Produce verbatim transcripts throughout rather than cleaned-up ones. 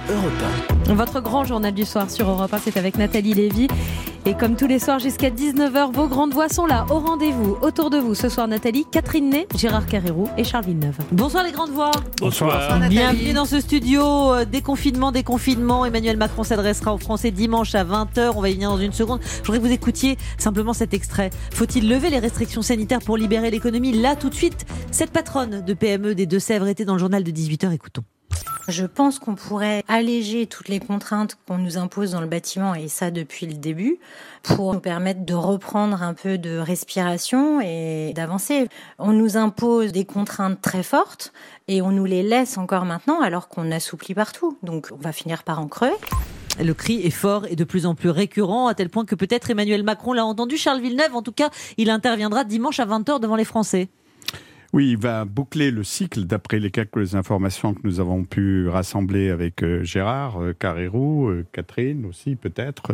Europe un. Votre grand journal du soir sur Europe un, c'est avec Nathalie Lévy. Et comme tous les soirs jusqu'à dix-neuf heures, vos grandes voix sont là, au rendez-vous. Autour de vous, ce soir, Nathalie, Catherine Ney, Gérard Carrérou et Charles Villeneuve. Bonsoir les grandes voix. Bonsoir. Bonsoir Bienvenue dans ce studio. Euh, déconfinement, déconfinement. Emmanuel Macron s'adressera aux Français dimanche à vingt heures. On va y venir dans une seconde. Je voudrais que vous écoutiez simplement cet extrait. Faut-il lever les restrictions sanitaires pour libérer l'économie? Là, tout de suite, cette patronne de P M E des Deux-Sèvres était dans le journal de dix-huit heures. Écoutons. Je pense qu'on pourrait alléger toutes les contraintes qu'on nous impose dans le bâtiment, et ça depuis le début, pour nous permettre de reprendre un peu de respiration et d'avancer. On nous impose des contraintes très fortes et on nous les laisse encore maintenant alors qu'on assouplit partout. Donc on va finir par en crever. Le cri est fort et de plus en plus récurrent, à tel point que peut-être Emmanuel Macron l'a entendu. Charles Villeneuve, en tout cas, il interviendra dimanche à vingt heures devant les Français. Oui, il va boucler le cycle, d'après les quelques informations que nous avons pu rassembler avec euh, Gérard, euh, Carrérou, euh, Catherine aussi peut-être.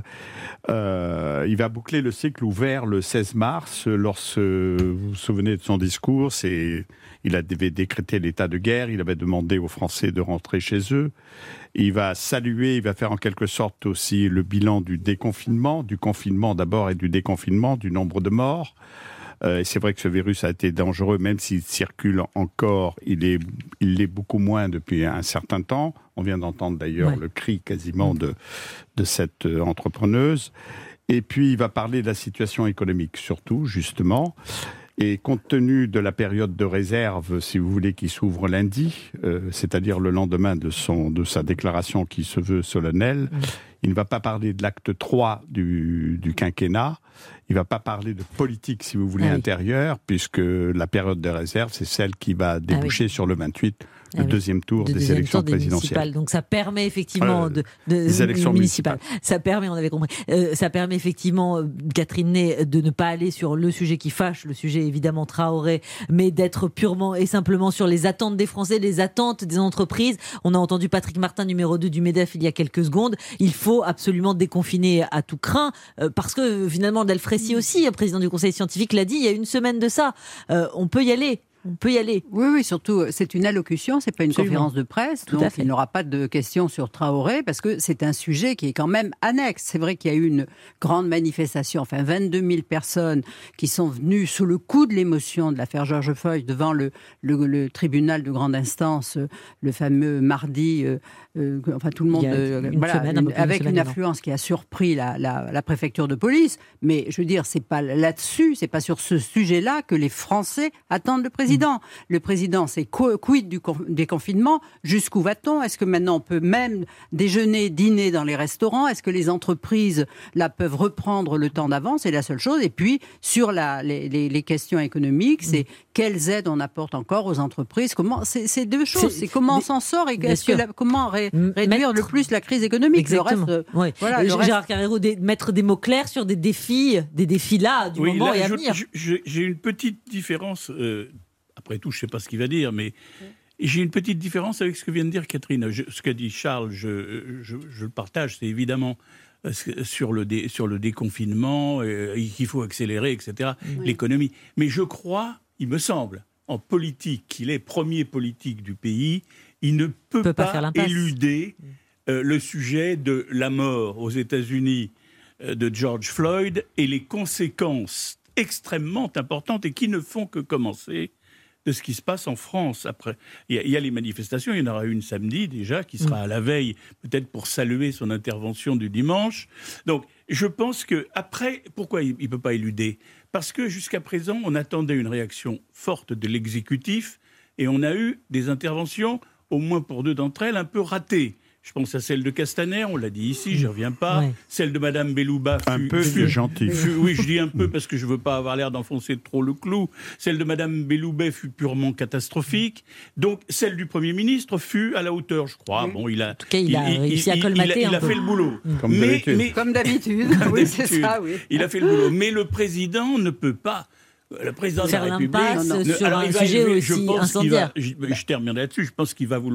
Euh, il va boucler le cycle ouvert le seize mars, lorsque, vous vous souvenez de son discours, c'est, il avait décrété l'état de guerre, il avait demandé aux Français de rentrer chez eux. Il va saluer, il va faire en quelque sorte aussi le bilan du déconfinement, du confinement d'abord et du déconfinement, du nombre de morts. Euh, et c'est vrai que ce virus a été dangereux, même s'il circule encore, il est, il l'est beaucoup moins depuis un certain temps. On vient d'entendre d'ailleurs ouais. le cri quasiment de, de cette euh, entrepreneuse. Et puis il va parler de la situation économique, surtout, justement. Et compte tenu de la période de réserve, si vous voulez, qui s'ouvre lundi, euh, c'est-à-dire le lendemain de, son, de sa déclaration qui se veut solennelle, mmh. il ne va pas parler de l'acte trois du, du quinquennat, il ne va pas parler de politique, si vous voulez, ah oui. intérieure, puisque la période de réserve, c'est celle qui va déboucher ah oui. sur le vingt-huit, le ah oui. deuxième tour de des deuxième élections tour des présidentielles. Donc ça permet effectivement euh, de, de des élections municipales. municipales. Ça permet, on avait compris, euh, ça permet effectivement, Catherine Ney, de ne pas aller sur le sujet qui fâche, le sujet évidemment Traoré, mais d'être purement et simplement sur les attentes des Français, les attentes des entreprises. On a entendu Patrick Martin, numéro deux du MEDEF, il y a quelques secondes. Il faut absolument déconfiner à tout crin, euh, parce que finalement, Delfrécy aussi, président du Conseil scientifique, l'a dit il y a une semaine de ça. Euh, on peut y aller. On peut y aller. Oui, oui, surtout, c'est une allocution, c'est pas une Absolument. conférence de presse. Tout donc, il n'y aura pas de questions sur Traoré, parce que c'est un sujet qui est quand même annexe. C'est vrai qu'il y a eu une grande manifestation, enfin vingt-deux mille personnes qui sont venues sous le coup de l'émotion de l'affaire Georges Floyd devant le, le, le tribunal de grande instance, le fameux mardi, euh, euh, enfin tout le monde, euh, voilà, semaine, une, avec une, une affluence qui a surpris la, la, la préfecture de police. Mais je veux dire, c'est pas là-dessus, c'est pas sur ce sujet-là que les Français attendent le président. Le président, c'est quid du déconfinement? Jusqu'où va-t-on? Est-ce que maintenant on peut même déjeuner, dîner dans les restaurants? Est-ce que les entreprises là peuvent reprendre le temps d'avance? C'est la seule chose. Et puis sur la, les, les, les questions économiques, c'est quelles aides on apporte encore aux entreprises? Comment? C'est, c'est deux choses. C'est, c'est comment on s'en sort et est-ce que la, comment ré, réduire mettre... le plus la crise économique? Exactement. Le reste, oui. voilà, le Gérard reste... Carrérou, des, mettre des mots clairs sur des défis, des défis là du oui, moment là, et à je, venir. Je, je, j'ai une petite différence. Euh... Après tout, je ne sais pas ce qu'il va dire, mais j'ai une petite différence avec ce que vient de dire Catherine. Je, ce qu'a dit Charles, je, je, je le partage, c'est évidemment euh, sur, le dé, sur le déconfinement, euh, qu'il faut accélérer, et cetera, oui. l'économie. Mais je crois, il me semble, en politique, qu'il est premier politique du pays, il ne peut, peut pas, pas éluder euh, le sujet de la mort aux États-Unis euh, de George Floyd et les conséquences extrêmement importantes et qui ne font que commencer de ce qui se passe en France. Après, il y, a, il y a les manifestations, il y en aura une samedi déjà, qui sera à la veille, peut-être pour saluer son intervention du dimanche. Donc, je pense que après, pourquoi il ne peut pas éluder? Parce que jusqu'à présent, on attendait une réaction forte de l'exécutif et on a eu des interventions, au moins pour deux d'entre elles, un peu ratées. Je pense à celle de Castaner, on l'a dit ici, je n'y reviens pas. Ouais. Celle de Madame Bellouba fut... Un peu, fut, gentil. Fut, oui, je dis un peu parce que je ne veux pas avoir l'air d'enfoncer trop le clou. Celle de Madame Belloubet fut purement catastrophique. Donc, celle du Premier ministre fut à la hauteur, je crois. Oui. Bon, il a, en tout cas, il, il a réussi il, à colmater Il a, un il a peu. fait le boulot. Comme mais, d'habitude. Mais, Comme d'habitude. Comme oui, d'habitude. c'est ça, oui. Il a fait le boulot. Mais le président ne peut pas... Le président faire de la République... l'impasse non, non. sur Alors, un il va sujet élever, aussi je pense incendiaire. Va, je, je termine là-dessus. Je pense qu'il va vouloir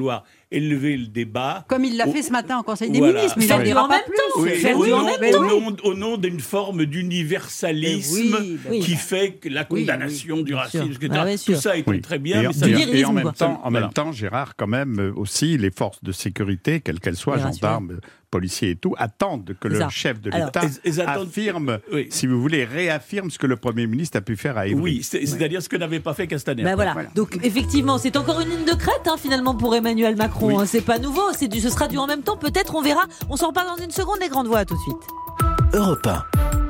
élever le débat. Comme il l'a au, fait ce matin en Conseil des voilà, ministres, mais il n'en dira pas plus. Oui, Faire au, du nom, en même au, temps. nom, au nom d'une forme d'universalisme oui, ben qui voilà. fait que la condamnation oui, du racisme, sûr. et cetera. Ah, bien sûr. Tout ça est Oui. très bien. Et, mais ça et- veut- et en, même quoi. temps, en Voilà. même temps, Gérard, quand même, euh, aussi, les forces de sécurité, quelles qu'elles soient, Les rassurer. gendarmes, policiers et tout, attendent que C'est le ça. chef de Alors, l'État ils- ils attendent- affirme, Oui. si vous voulez, réaffirme ce que le Premier ministre a pu faire à Évry. Oui, c'est- c'est-à-dire ce que n'avait pas fait Castaner. Ben voilà. Voilà. Donc effectivement, c'est encore une ligne de crête hein, finalement pour Emmanuel Macron. Oui. Hein. C'est pas nouveau, c'est du, ce sera du en même temps. Peut-être, on verra. On s'en reparle dans une seconde. Les grandes voix, à tout de suite. Europe un.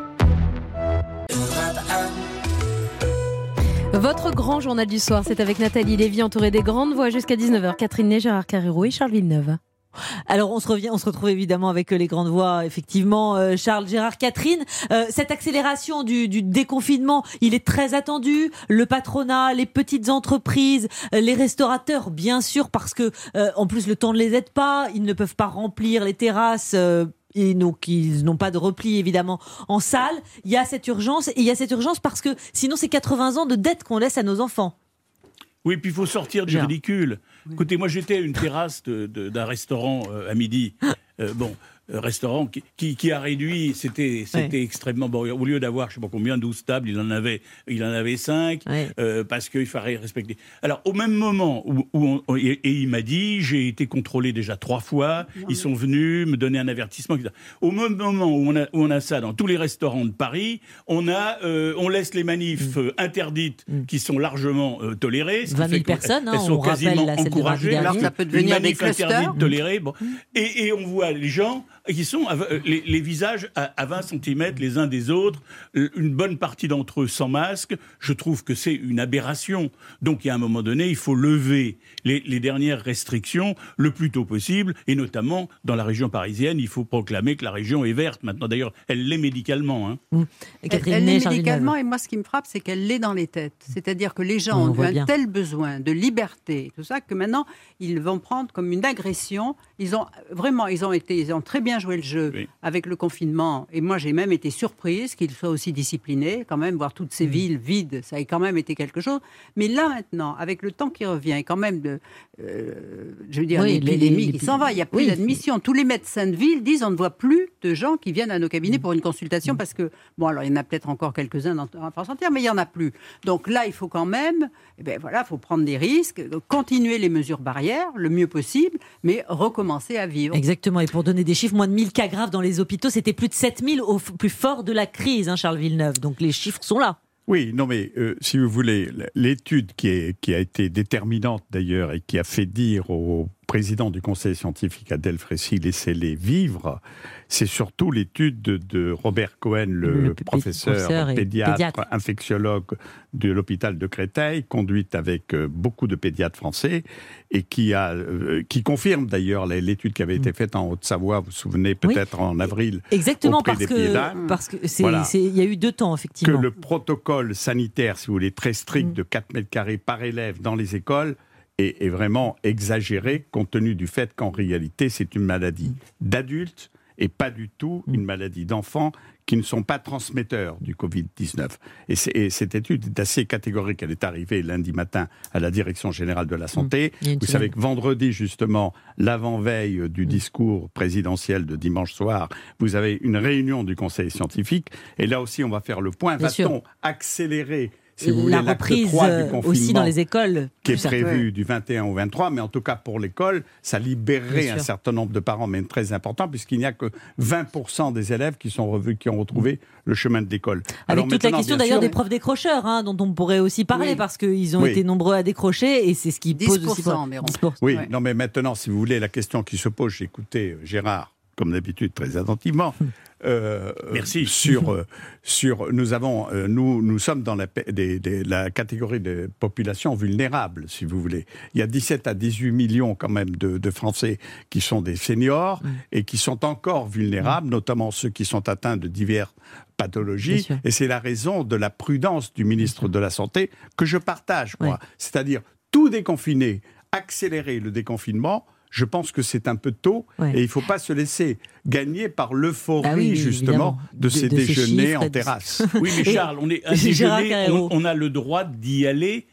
Votre grand journal du soir, c'est avec Nathalie Lévy, entourée des grandes voix jusqu'à dix-neuf heures. Catherine Ney, Gérard Carrero et Charles Villeneuve. Alors on se revient, on se retrouve évidemment avec les grandes voix, effectivement, euh, Charles, Gérard, Catherine. Euh, cette accélération du, du déconfinement, il est très attendu. Le patronat, les petites entreprises, euh, les restaurateurs, bien sûr, parce que euh, en plus le temps ne les aide pas, ils ne peuvent pas remplir les terrasses. Euh, Et donc, ils n'ont pas de repli, évidemment, en salle. Il y a cette urgence. Et il y a cette urgence parce que sinon, c'est quatre-vingts ans de dette qu'on laisse à nos enfants. Oui, puis il faut sortir du Gérard. ridicule. Écoutez, moi j'étais à une terrasse de- de- d'un restaurant euh, à midi. Euh, bon, euh, restaurant qui, qui, qui a réduit, c'était c'était Ouais. extrêmement bon. Au lieu d'avoir, je sais pas combien, douze tables, il en avait, il en avait cinq, Ouais. euh, parce qu'il fallait respecter. Alors, au même moment où, où on- et, et il m'a dit, j'ai été contrôlé déjà trois fois, ils sont venus me donner un avertissement, et cetera. Au même moment où on a, où on a ça dans tous les restaurants de Paris, on a, euh, on laisse les manifs Mm. euh, interdites qui sont largement euh, tolérées. ce qui vingt mille fait que- personnes, hein, elles sont on rappelle quasiment la celle de mardi encouragées. dernier. Alors, ça peut Une devenir des manif clusters. interdite, tolérée. Bon. Et, et on voit les gens qui sont à- les, les visages à, à vingt centimètres les uns des autres, une bonne partie d'entre eux sans masque. Je trouve que c'est une aberration. Donc, il y a un moment donné, il faut lever les, les dernières restrictions le plus tôt possible, et notamment dans la région parisienne, il faut proclamer que la région est verte. Maintenant, d'ailleurs, elle l'est médicalement. Hein. Elle, Catherine elle Ney, l'est Charles médicalement, Villeneuve. et moi, ce qui me frappe, c'est qu'elle l'est dans les têtes. C'est-à-dire que les gens Oui, on ont eu voit un bien. tel besoin de liberté, tout ça, que maintenant, ils vont prendre comme une agression. Ils ont vraiment, ils ont été, ils ont très bien joué le jeu Oui. avec le confinement. Et moi, j'ai même été surprise qu'ils soient aussi disciplinés, quand même, voir toutes ces Mm. villes vides, ça a quand même été quelque chose. Mais là, maintenant, avec le temps qui revient, et quand même de, euh, je veux dire, Oui, l'épidémie les- les- qui s'en va, il n'y a plus oui. d'admission. Tous les médecins de ville disent on ne voit plus de gens qui viennent à nos cabinets pour une consultation parce que, bon, alors il y en a peut-être encore quelques-uns dans la France entière, mais il n'y en a plus. Donc là, il faut quand même, eh ben voilà, il faut prendre des risques, continuer les mesures barrières le mieux possible, mais recommencer à vivre. Exactement, et pour donner des chiffres, moins de mille cas graves dans les hôpitaux, c'était plus de sept mille au f- plus fort de la crise, hein, Charles Villeneuve. Donc les chiffres sont là. Oui, non mais euh, si vous voulez, l'étude qui, est, qui a été déterminante d'ailleurs et qui a fait dire au président du conseil scientifique Adèle Frécy, laissez-les vivre, c'est surtout l'étude de, de Robert Cohen, le, Le p- professeur, professeur et pédiatre, pédiatre. infectiologue de l'hôpital de Créteil, conduite avec euh, beaucoup de pédiatres français, et qui, a, euh, qui confirme d'ailleurs la- l'étude qui avait été faite en Haute-Savoie, vous vous souvenez peut-être en avril, Exactement, auprès parce des que Pieds-d'Âne. parce que c'est, Voilà. c'est- il y a eu deux temps que effectivement. le protocole sanitaire, si vous voulez, très strict Mm. de quatre mètres carrés par élève dans les écoles est, est vraiment exagéré compte tenu du fait qu'en réalité, c'est une maladie d'adultes et pas du tout Mm. une maladie d'enfants qui ne sont pas transmetteurs du covid dix-neuf. Et, c'est- et cette étude est assez catégorique. Elle est arrivée lundi matin à la Direction générale de la Santé. Il y a une Vous semaine. savez que vendredi, justement, l'avant-veille du discours présidentiel de dimanche soir, vous avez une réunion du Conseil scientifique. Et là aussi, on va faire le point. Bien sûr. Va-t-on accélérer, si vous voulez, la l'acte reprise trois euh, du confinement aussi dans les écoles. qui est Plus ça- prévu ouais. du vingt et un au vingt-trois, mais en tout cas pour l'école, ça libérerait Bien un sûr. certain nombre de parents, même très important, puisqu'il n'y a que vingt pour cent des élèves qui sont revus, qui ont retrouvé le chemin de l'école. Avec Alors toute la maintenant, question bien d'ailleurs sûr, des profs décrocheurs, hein, dont on pourrait aussi parler, Oui. parce qu'ils ont Oui. été nombreux à décrocher, et c'est ce qui dix pose pour aussi... cent environ. dix pour cent. Oui, Ouais. non mais maintenant, si vous voulez, la question qui se pose, j'ai écouté euh, Gérard, comme d'habitude, très attentivement. Euh, Merci. Sur, euh, sur, nous avons, euh, nous, nous sommes dans la, pa- des- des- la catégorie de population vulnérable, si vous voulez. Il y a dix-sept à dix-huit millions quand même de, de Français qui sont des seniors Mm. et qui sont encore vulnérables, notamment ceux qui sont atteints de diverses Bien pathologies. sûr. Et c'est la raison de la prudence du ministre de la Santé que je partage, moi. Ouais. C'est-à-dire tout déconfiner, accélérer le déconfinement. Je pense que c'est un peu tôt Ouais. et il ne faut pas se laisser gagner par l'euphorie, Ah oui, oui, justement, évidemment. de, De- ces de ces déjeuners chiffres en et de- terrasse. Oui, mais Et- Charles, on est un Gérard déjeuner, Carrero. on, on a le droit d'y aller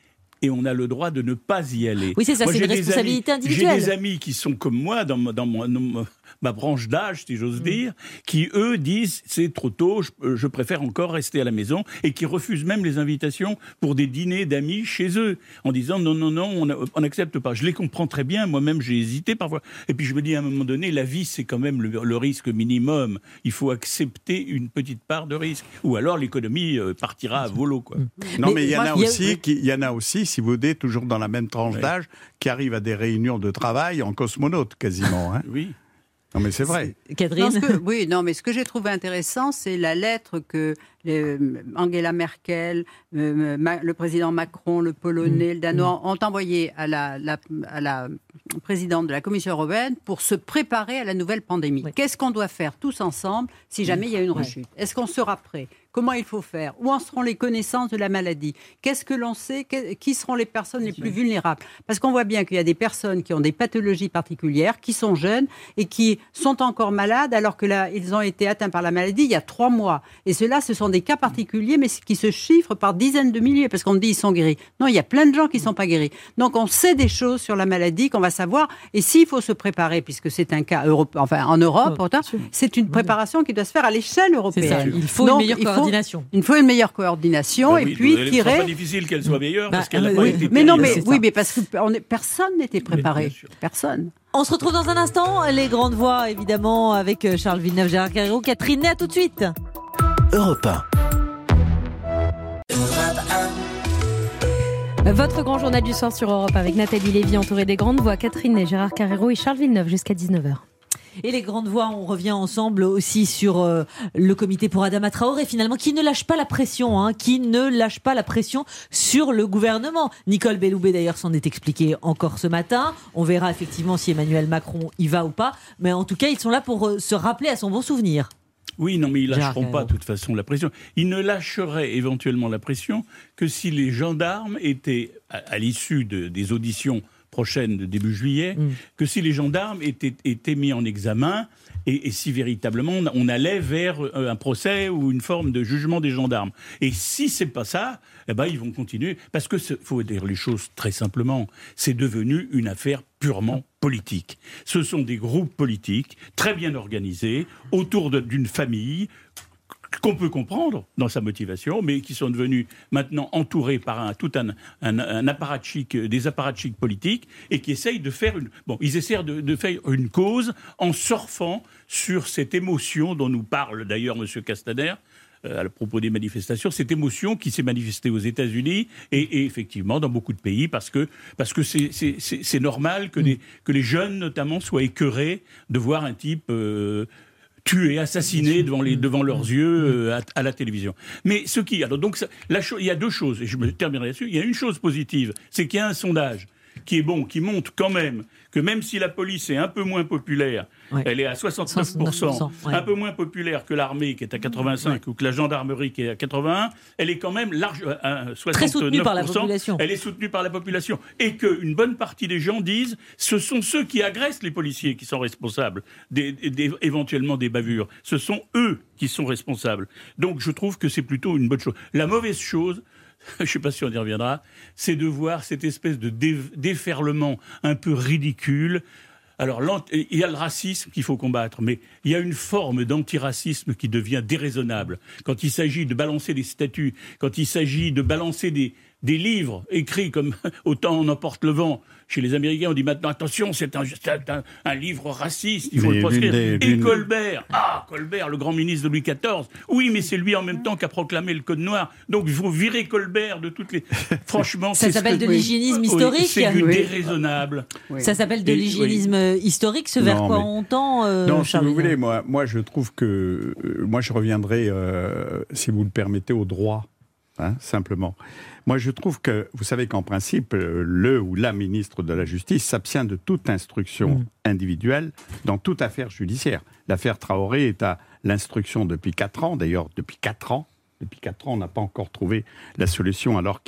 et on a le droit de ne pas y aller. Oui, c'est ça, Moi, c'est j'ai une des responsabilité amis, individuelle. J'ai des amis qui sont comme moi, dans, dans, mon, dans mon, ma branche d'âge, si j'ose dire, qui, eux, disent c'est trop tôt, je, je préfère encore rester à la maison, et qui refusent même les invitations pour des dîners d'amis chez eux, en disant non, non, non, on n'accepte pas. Je les comprends très bien, moi-même j'ai hésité parfois. Et puis je me dis à un moment donné, la vie c'est quand même le, le risque minimum. Il faut accepter une petite part de risque. Ou alors l'économie euh, partira à volo, quoi. Non, mais, Mais il y en moi, a il y a- aussi, qui, il y en a aussi, si vous voulez, toujours dans la même tranche Ouais. d'âge, qui arrivent à des réunions de travail en cosmonaute quasiment. Hein. Oui. Non, mais c'est vrai. Catherine. Non, ce que- oui, non, mais ce que j'ai trouvé intéressant, c'est la lettre que les- Angela Merkel, euh, Ma- le président Macron, le Polonais, le Danois ont envoyé à la, la- à la présidente de la Commission européenne pour se préparer à la nouvelle pandémie. Oui. Qu'est-ce qu'on doit faire tous ensemble si jamais il y a une rechute? Est-ce qu'on sera prêt? Comment il faut faire? Où en seront les connaissances de la maladie? Qu'est-ce que l'on sait? Que- Qui seront les personnes les plus vulnérables? Parce qu'on voit bien qu'il y a des personnes qui ont des pathologies particulières, qui sont jeunes et qui sont encore malades alors que là, ils ont été atteints par la maladie il y a trois mois. Et ceux-là, ce sont des cas particuliers, mais qui se chiffrent par dizaines de milliers, parce qu'on dit ils sont guéris. Non, il y a plein de gens qui ne sont pas guéris. Donc on sait des choses sur la maladie qu'on va savoir. Et s'il faut se préparer, puisque c'est un cas européen, enfin en Europe, Oh, pourtant, bien sûr. c'est une préparation qui doit se faire à l'échelle C'est européenne. ça, il faut Donc, une meilleure il faut- coordination. Il faut une meilleure coordination Bah et oui, puis elle tirer. sera pas difficile qu'elle soit meilleure Bah, parce qu'elle n'a euh, pas oui, été Mais non, terrible. mais c'est oui, ça. mais parce que on est- personne n'était préparé. bien sûr. Personne. On se retrouve dans un instant, les grandes voix évidemment avec euh, Charles Villeneuve, Gérard Carrérou, Catherine Ney, à tout de suite. Europe un. Votre grand journal du soir sur Europe avec Nathalie Lévy entourée des grandes voix, Catherine Ney, Gérard Carrérou et Charles Villeneuve jusqu'à dix-neuf heures. Et les grandes voix, on revient ensemble aussi sur euh, le comité pour Adama Traoré, finalement, qui ne lâche pas la pression, hein, qui ne lâche pas la pression sur le gouvernement. Nicole Belloubet, d'ailleurs, s'en est expliqué encore ce matin. On verra effectivement si Emmanuel Macron y va ou pas. Mais en tout cas, ils sont là pour euh, se rappeler à son bon souvenir. Oui, non, mais ils ne Gérard lâcheront pas, Carrérou. de toute façon, la pression. Ils ne lâcheraient éventuellement la pression que si les gendarmes étaient, à, à l'issue de- des auditions prochaines de début juillet, Mm. que si les gendarmes étaient, étaient mis en examen et, et si véritablement on, on allait vers euh, un procès ou une forme de jugement des gendarmes. Et si c'est pas ça, eh ben, ils vont continuer. Parce que, il faut dire les choses très simplement, c'est devenu une affaire purement politique. Ce sont des groupes politiques très bien organisés autour de- d'une famille qu'on peut comprendre dans sa motivation, mais qui sont devenus maintenant entourés par un, tout un, un, un apparatchik, des apparatchiks politiques, et qui essayent de faire une... Bon, ils essaient de, de faire une cause en surfant sur cette émotion dont nous parle d'ailleurs M. Castaner, euh, à propos des manifestations, cette émotion qui s'est manifestée aux États-Unis et, et effectivement dans beaucoup de pays, parce que parce que c'est, c'est, c'est, c'est normal que, les, que les jeunes, notamment, soient écœurés de voir un type... Euh, tués, assassinés devant, les, devant leurs yeux euh, à, à la télévision. Mais ce qui... Alors donc, ça, la cho- il y a deux choses, et je me terminerai là-dessus. Il y a une chose positive, c'est qu'il y a un sondage qui est bon, qui montre quand même que même si la police est un peu moins populaire, Ouais. elle est à soixante-neuf pour cent, soixante-neuf pour cent, ouais. un peu moins populaire que l'armée qui est à quatre-vingt-cinq ou que la gendarmerie qui est à quatre-vingt-un, elle est quand même large, à soixante-neuf pour cent. Très soutenue par la population. Elle est soutenue par la population. Et qu'une bonne partie des gens disent ce sont ceux qui agressent les policiers qui sont responsables, des, des- éventuellement des bavures. Ce sont eux qui sont responsables. Donc je trouve que c'est plutôt une bonne chose. La mauvaise chose, je ne sais pas si on y reviendra, c'est de voir cette espèce de dé- déferlement un peu ridicule. Alors, l'ant- il y a le racisme qu'il faut combattre, mais il y a une forme d'antiracisme qui devient déraisonnable. Quand il s'agit de balancer des statues, quand il s'agit de balancer des, des livres écrits comme « Autant on emporte le vent », chez les Américains, on dit maintenant, attention, c'est un, c'est un, un livre raciste, il faut Mais le proscrire. l'une des- Et l'une- Colbert, ah, Colbert, le grand ministre de Louis quatorze, oui, mais c'est lui en même temps qui a proclamé le Code noir, donc il faut virer Colbert de toutes les... Franchement, Ça c'est ce s'appelle que- de l'hygiénisme Oui, historique. c'est du Oui. déraisonnable. Oui. Ça s'appelle de Et- l'hygiénisme historique, ce vers Non, quoi mais- on tend, euh, Non, si Charles vous voulez, Villeneuve. moi, moi je trouve que... euh, moi je reviendrai, euh, si vous le permettez, au droit, hein, simplement. Moi je trouve que, vous savez qu'en principe, euh, le ou la ministre de la Justice s'abstient de toute instruction Mm. individuelle dans toute affaire judiciaire. L'affaire Traoré est à l'instruction depuis quatre ans, d'ailleurs depuis quatre ans. Depuis quatre ans, on n'a pas encore trouvé la solution alors qu'il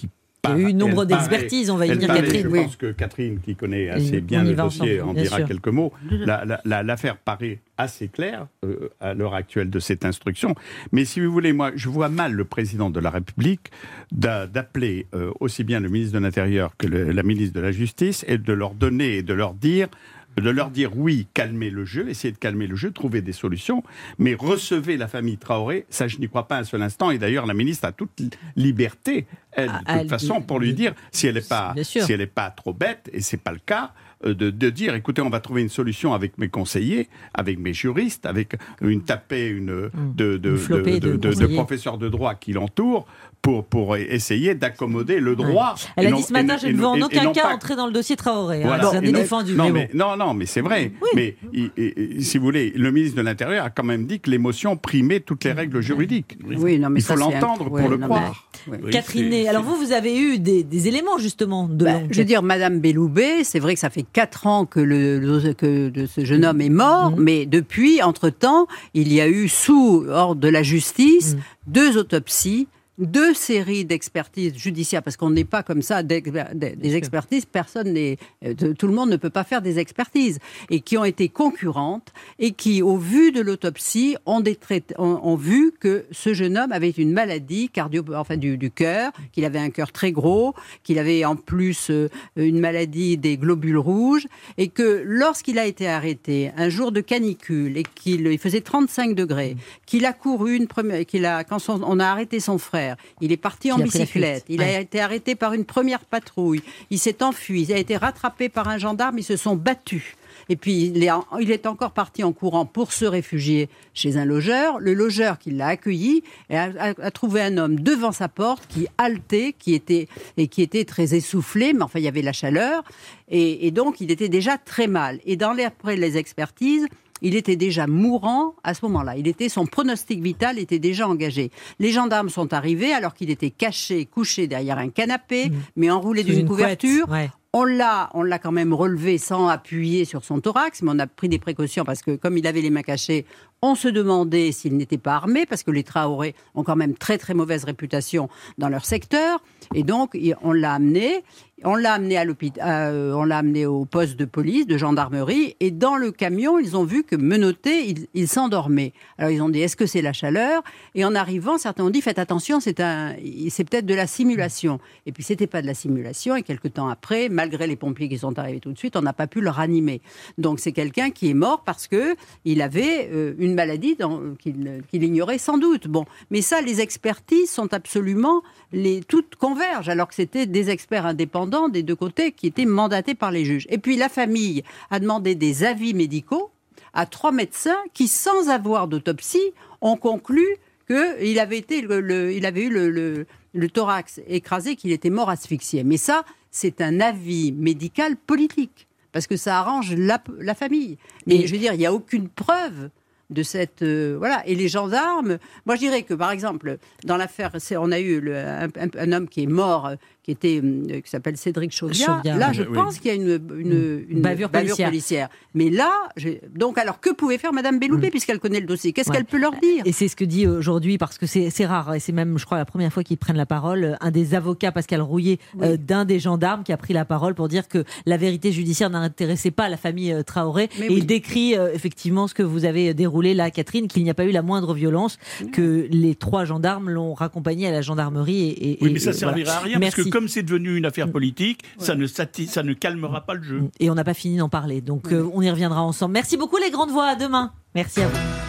Il y a eu nombre d'expertises, on va y venir, paraît, Catherine. Je oui. pense que Catherine, qui connaît assez bien le dossier, en dira sûr. quelques mots. La, la, la, l'affaire paraît assez claire euh, à l'heure actuelle de cette instruction. Mais si vous voulez, moi, je vois mal le président de la République d'a, d'appeler euh, aussi bien le ministre de l'Intérieur que le, la ministre de la Justice et de leur donner et de leur dire de leur dire oui, calmez le jeu, essayez de calmer le jeu, trouver des solutions, mais recevez la famille Traoré, ça je n'y crois pas un seul instant, et d'ailleurs la ministre a toute liberté, elle, de toute ah, façon, pour lui dire, si elle n'est pas, si elle n'est pas trop bête, et c'est pas le cas, de, de dire, écoutez, on va trouver une solution avec mes conseillers, avec mes juristes, avec une tapée une, de, de, une de, de, de, de, de professeurs de droit qui l'entourent, Pour, pour essayer d'accommoder le droit. Ouais. Elle a dit ce matin, je ne veux en aucun cas pas... entrer dans le dossier Traoré. Hein, voilà. Vous avez défendu. Non, mais, mais, bon. non, non, mais c'est vrai. Oui. Mais il, il, si vous voulez, le ministre de l'Intérieur a quand même dit que l'émotion primait toutes les règles juridiques. Oui, non, mais il faut ça, l'entendre un... pour ouais, le non, croire. Mais... Oui, Catherine, c'est, alors vous, vous avez eu des, des éléments justement de bah, je veux dire, Madame Belloubet, c'est vrai que ça fait quatre ans que, le, le, que de ce jeune homme est mort, mmh. mais depuis, entre-temps, il y a eu sous ordre de la justice mmh. deux autopsies, deux séries d'expertises judiciaires, parce qu'on n'est pas comme ça, des, des expertises, personne n'est, tout le monde ne peut pas faire des expertises, et qui ont été concurrentes, et qui, au vu de l'autopsie, ont, détraité, ont, ont vu que ce jeune homme avait une maladie cardio, enfin du, du cœur, qu'il avait un cœur très gros, qu'il avait en plus euh, une maladie des globules rouges, et que lorsqu'il a été arrêté, un jour de canicule, et qu'il il faisait trente-cinq degrés, qu'il a couru une première, qu'il a, quand son, on a arrêté son frère, il est parti en bicyclette, il a été arrêté par une première patrouille, il s'est enfui, il a été rattrapé par un gendarme, ils se sont battus. Et puis, il est, il est encore parti en courant pour se réfugier chez un logeur. Le logeur qui l'a accueilli a, a, a trouvé un homme devant sa porte qui haletait, qui était, et qui était très essoufflé, mais enfin, il y avait la chaleur. Et, et donc, il était déjà très mal. Et dans les, après les expertises, il était déjà mourant à ce moment-là. Il était, son pronostic vital était déjà engagé. Les gendarmes sont arrivés alors qu'il était caché, couché derrière un canapé, mmh. mais enroulé Sous d'une une couverture. Couette, ouais. On l'a, on l'a quand même relevé sans appuyer sur son thorax, mais on a pris des précautions parce que comme il avait les mains cachées, on se demandait s'il n'était pas armé, parce que les Traoré ont quand même très très mauvaise réputation dans leur secteur. Et donc, on l'a amené, on l'a amené à l'hôpital, euh, on l'a amené au poste de police, de gendarmerie, et dans le camion, ils ont vu que menotté, il, il s'endormait. Alors ils ont dit, est-ce que c'est la chaleur ? Et en arrivant, certains ont dit, faites attention, c'est un, c'est peut-être de la simulation. Et puis c'était pas de la simulation, et quelque temps après, malgré les pompiers qui sont arrivés tout de suite, on n'a pas pu le ranimer. Donc c'est quelqu'un qui est mort parce que il avait euh, une maladie dans, qu'il, qu'il ignorait sans doute. Bon, mais ça, les expertises sont absolument, les, toutes convergent, alors que c'était des experts indépendants des deux côtés qui étaient mandatés par les juges. Et puis la famille a demandé des avis médicaux à trois médecins qui, sans avoir d'autopsie, ont conclu qu'il avait, été le, le, il avait eu le, le, le thorax écrasé, qu'il était mort asphyxié. Mais ça, c'est un avis médical politique, parce que ça arrange la, la famille. Mais et je veux dire, il n'y a aucune preuve de cette... Euh, voilà. Et les gendarmes... Moi, je dirais que, par exemple, dans l'affaire, c'est, on a eu le, un, un, un homme qui est mort, qui, était, euh, qui s'appelle Cédric Chauviat. Chauviat là, je oui. pense qu'il y a une, une, une bavure, bavure policière. policière. Mais là, j'ai... donc, alors, que pouvait faire Madame Belloubet, mmh. puisqu'elle connaît le dossier ? Qu'est-ce ouais. qu'elle peut leur dire ? Et c'est ce que dit aujourd'hui, parce que c'est, c'est rare, et c'est même, je crois, la première fois qu'ils prennent la parole, un des avocats, Pascal Rouillet, oui. euh, d'un des gendarmes, qui a pris la parole pour dire que la vérité judiciaire n'intéressait pas la famille euh, Traoré. Mais et oui. il décrit euh, effectivement ce que vous avez déroulé là, Catherine, qu'il n'y a pas eu la moindre violence, mmh. que les trois gendarmes l'ont raccompagné à la gendarmerie. Et, et, oui, mais ça ne servira voilà. à rien, Merci. Parce que comme c'est devenu une affaire politique, ouais. ça, ne sati- ça ne calmera pas le jeu. Et on n'a pas fini d'en parler, donc ouais. euh, on y reviendra ensemble. Merci beaucoup les grandes voix, à demain. Merci à vous.